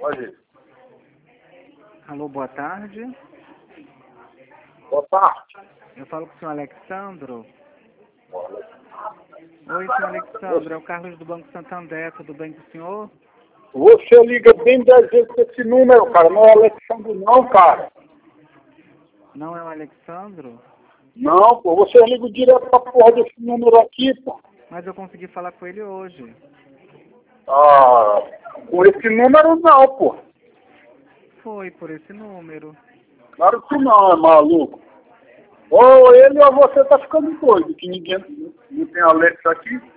Pode. Alô, boa tarde. Boa tarde. Eu falo com o senhor Alexandro. Oi, senhor Alexandro, é o Carlos do Banco Santander, tudo bem com o senhor? Você liga bem 10 vezes com esse número, cara. Não é Alexandre não, cara. Não é o Alexandro? Não, pô. Você liga direto pra porra desse número aqui, pô. Mas eu consegui falar com ele hoje. Ah, com esse número não, pô. Foi por esse número. Claro que não, é maluco. Ou ele ou você tá ficando doido, que ninguém não tem Alex aqui.